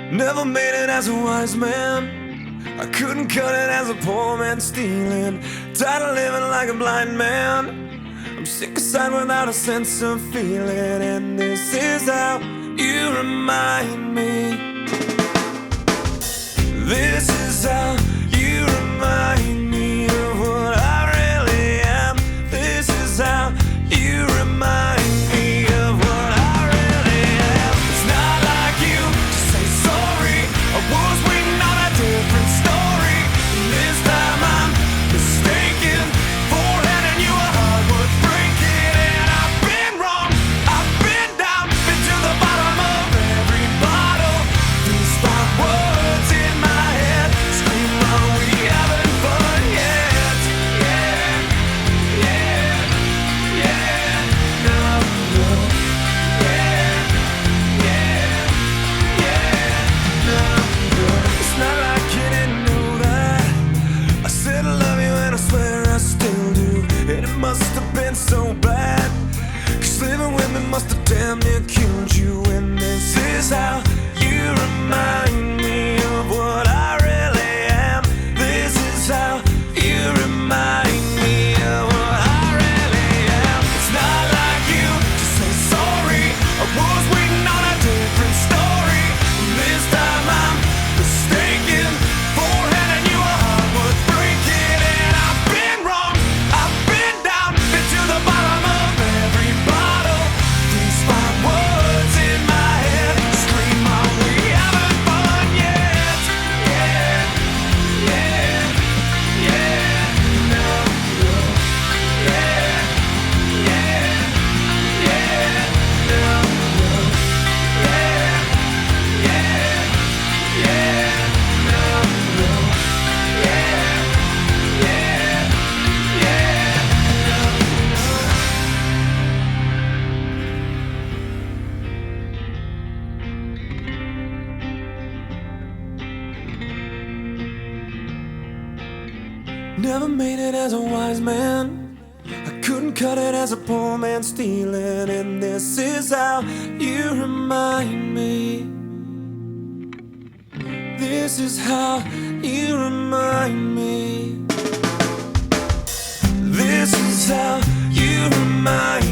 Never made it as a wise man. I couldn't cut it as a poor man stealing. Tired of living like a blind man. I'm sick aside without a sense of feeling. And this is how you remind me. This is how you remind me of what I really am. This is how you remind me of what I really am. It's not like you to say sorry. I was waiting on a different story. And this time I'm mistaken for handing you a heart worth breaking. And I've been wrong, I've been down, been to the bottom of every bottle. These five words in my head scream, are we having fun yet? Yeah, yeah, yeah, no, no. Yeah, yeah, yeah, no, no. It's not like you didn't know that I said I love you and I swear I still do. And it must have been so bad, 'cause living with me must have damn near killed you. And this is how you remind me of what I really am. This is how you remind me of what I really am. It's not like you to say sorry. I was waiting on a different story. This time I'm mistaken for handing you a heart worth breaking. And I've been wrong, I've been down, been to the bottom of every bottle. These five words in my head scream, are we having fun yet? Yeah, yeah, yeah, no, no. Yeah, yeah, yeah, no, no. Yeah, yeah, yeah, no, no. Yeah, yeah, yeah, Never made it as a wise man. I couldn't cut it as a poor man stealing. And this is how you remind me. This is how you remind me. This is how you remind me.